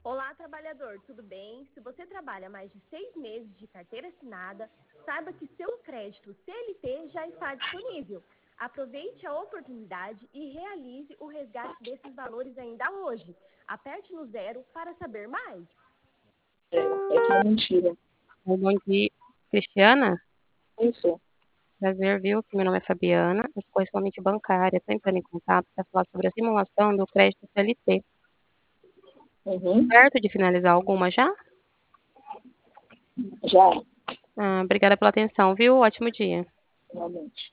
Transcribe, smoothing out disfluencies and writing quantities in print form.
Olá, trabalhador, tudo bem? Se você trabalha mais de 6 meses de carteira assinada, saiba que seu crédito CLT já está disponível. Aproveite a oportunidade e realize o resgate desses valores ainda hoje. Aperte no 0 para saber mais. É que é mentira. Bom dia, Cristiana. Isso. Prazer, viu? Meu nome é Fabiana, eu sou correspondente bancária. Estou entrando em contato para falar sobre a simulação do crédito CLT. Uhum. Certo de finalizar alguma já? Já, Obrigada pela atenção, viu? Ótimo dia. realmente.